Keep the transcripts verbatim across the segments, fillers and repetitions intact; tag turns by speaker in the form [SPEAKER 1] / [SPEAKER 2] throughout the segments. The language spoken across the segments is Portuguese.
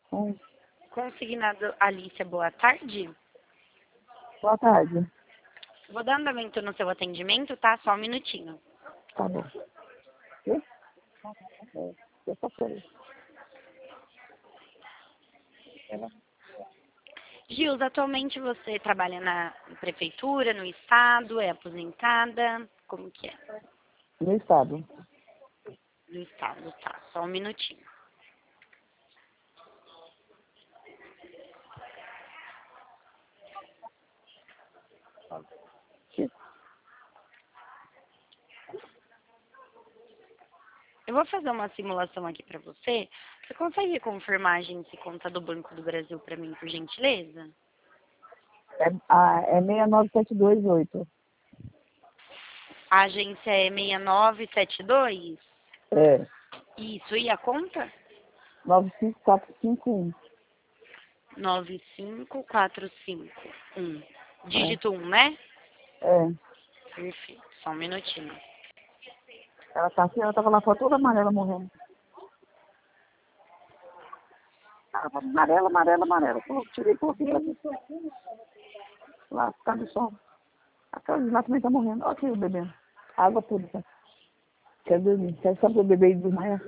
[SPEAKER 1] Oi.
[SPEAKER 2] Consignado Alicia, boa tarde.
[SPEAKER 1] Boa tarde.
[SPEAKER 2] Vou dar andamento no seu atendimento, tá? Só um minutinho.
[SPEAKER 1] Tá bom. Quê? É, sexta-feira.
[SPEAKER 2] Gilza, atualmente você trabalha na prefeitura, no estado, é aposentada? Como que é?
[SPEAKER 1] No estado.
[SPEAKER 2] No estado, tá. Só um minutinho.
[SPEAKER 1] Quê?
[SPEAKER 2] Eu vou fazer uma simulação aqui pra você. Você consegue confirmar a agência e conta do Banco do Brasil pra mim, por gentileza?
[SPEAKER 1] É, ah, é seis nove sete dois oito.
[SPEAKER 2] A agência é seis nove sete dois?
[SPEAKER 1] É.
[SPEAKER 2] Isso, e a conta?
[SPEAKER 1] nove cinco quatro cinco um.
[SPEAKER 2] nove cinco quatro cinco um.
[SPEAKER 1] É.
[SPEAKER 2] Dígito um, né?
[SPEAKER 1] É.
[SPEAKER 2] Perfeito. Só um minutinho.
[SPEAKER 1] Ela tá assim, ela tava lá fora toda amarela morrendo. Ela tava amarela, amarela, amarela. Eu tirei e coloquei ela aqui. Lá, ficar no sol. Aquela de lá também tá morrendo. Olha aqui o bebê. Água pura. Tá? Quer dormir? Quer saber o bebê e desmaiar?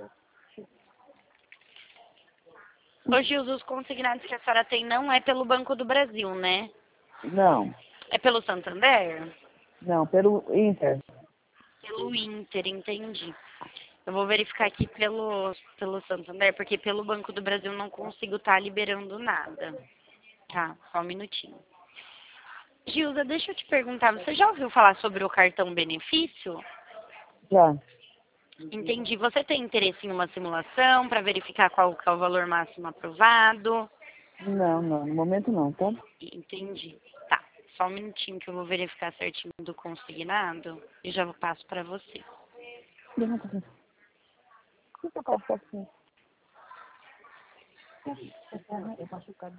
[SPEAKER 2] Ô, Gilson, os consignados que a senhora tem não é pelo Banco do Brasil, né?
[SPEAKER 1] Não.
[SPEAKER 2] É pelo Santander?
[SPEAKER 1] Não, pelo Inter.
[SPEAKER 2] Pelo Inter, entendi. Eu vou verificar aqui pelo, pelo Santander, porque pelo Banco do Brasil não consigo estar liberando nada. Tá, só um minutinho. Gilza, deixa eu te perguntar, você já ouviu falar sobre o cartão benefício?
[SPEAKER 1] Já.
[SPEAKER 2] Entendi. Você tem interesse em uma simulação para verificar qual que é o valor máximo aprovado?
[SPEAKER 1] Não, não. No momento não, tá?
[SPEAKER 2] Entendi. Tá. Só um minutinho que eu vou verificar certinho do consignado e já passo para você.
[SPEAKER 1] Levanta aqui. O que eu faço assim? Eu machucado.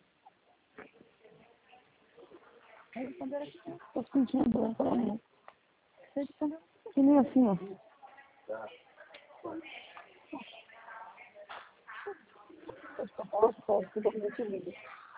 [SPEAKER 1] Aí, quando era aqui, tô sentindo branco lá, né? Que nem assim, ó. Eu posso, posso, que documento lindo.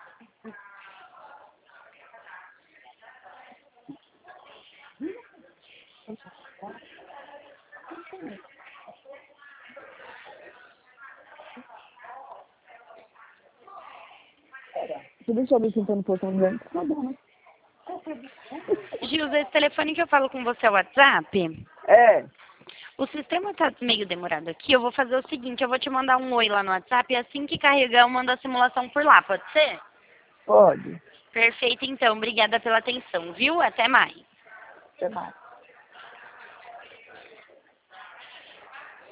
[SPEAKER 1] Você deixa eu ver sentando no portão dentro. Tá bom, né?
[SPEAKER 2] Gilza, esse telefone que eu falo com você é o WhatsApp?
[SPEAKER 1] É.
[SPEAKER 2] O sistema tá meio demorado aqui. Eu vou fazer o seguinte, eu vou te mandar um oi lá no WhatsApp e assim que carregar eu mando a simulação por lá, pode ser?
[SPEAKER 1] Pode.
[SPEAKER 2] Perfeito, então. Obrigada pela atenção, viu? Até mais.
[SPEAKER 1] Até mais.